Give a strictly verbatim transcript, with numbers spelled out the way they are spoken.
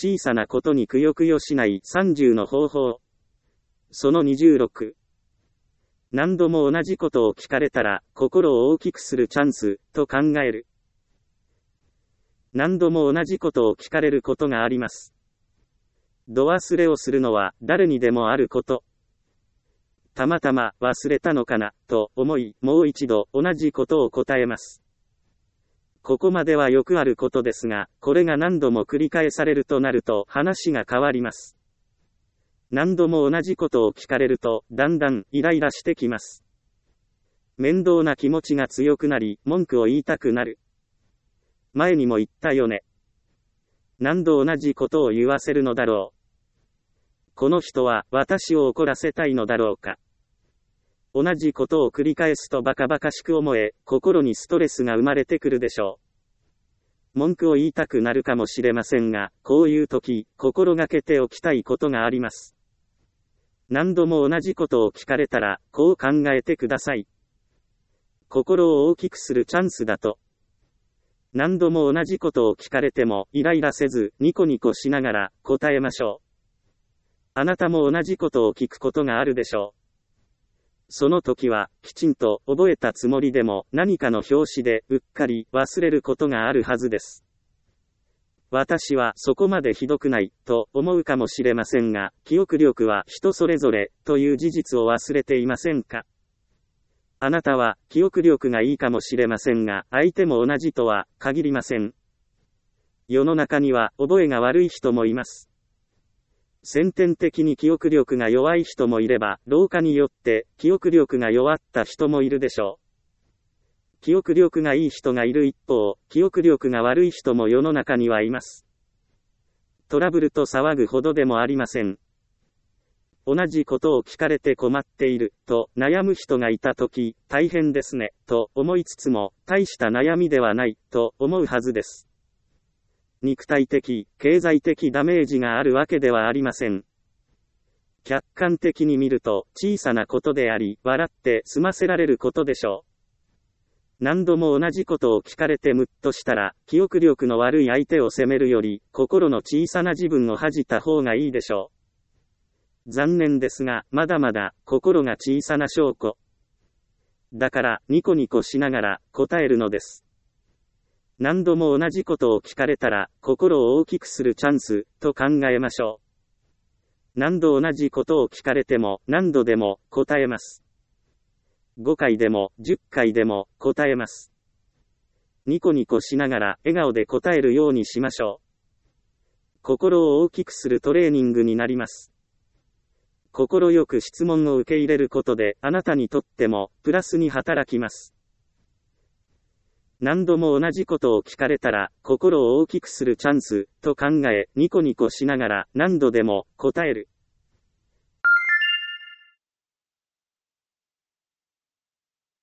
小さなことにくよくよしないさんじゅうの方法。そのにじゅうろく。何度も同じことを聞かれたら、心を大きくするチャンス、と考える。何度も同じことを聞かれることがあります。度忘れをするのは誰にでもあること。たまたま忘れたのかな、と思い、もう一度同じことを答えます。ここまではよくあることですが、これが何度も繰り返されるとなると話が変わります。何度も同じことを聞かれると、だんだんイライラしてきます。面倒な気持ちが強くなり、文句を言いたくなる。前にも言ったよね。何度同じことを言わせるのだろう。この人は私を怒らせたいのだろうか。同じことを繰り返すとバカバカしく思え、心にストレスが生まれてくるでしょう。文句を言いたくなるかもしれませんが、こういう時、心がけておきたいことがあります。何度も同じことを聞かれたら、こう考えてください。心を大きくするチャンスだと。何度も同じことを聞かれても、イライラせず、ニコニコしながら、答えましょう。あなたも同じことを聞くことがあるでしょう。その時は、きちんと覚えたつもりでも、何かの拍子で、うっかり忘れることがあるはずです。私はそこまでひどくない、と思うかもしれませんが、記憶力は人それぞれ、という事実を忘れていませんか？あなたは、記憶力がいいかもしれませんが、相手も同じとは、限りません。世の中には、覚えが悪い人もいます。先天的に記憶力が弱い人もいれば、老化によって、記憶力が弱った人もいるでしょう。記憶力がいい人がいる一方、記憶力が悪い人も世の中にはいます。トラブルと騒ぐほどでもありません。同じことを聞かれて困っている、と悩む人がいたとき、大変ですね、と思いつつも、大した悩みではない、と思うはずです。肉体的、経済的ダメージがあるわけではありません。客観的に見ると、小さなことであり、笑って済ませられることでしょう。何度も同じことを聞かれてムッとしたら、記憶力の悪い相手を責めるより、心の小さな自分を恥じた方がいいでしょう。残念ですが、まだまだ、心が小さな証拠。だから、ニコニコしながら、答えるのです。何度も同じことを聞かれたら、心を大きくするチャンス、と考えましょう。何度同じことを聞かれても、何度でも、答えます。ごかいでも、じゅっかいでも、答えます。ニコニコしながら、笑顔で答えるようにしましょう。心を大きくするトレーニングになります。心よく質問を受け入れることで、あなたにとっても、プラスに働きます。何度も同じことを聞かれたら、心を大きくするチャンス、と考え、ニコニコしながら、何度でも、答える。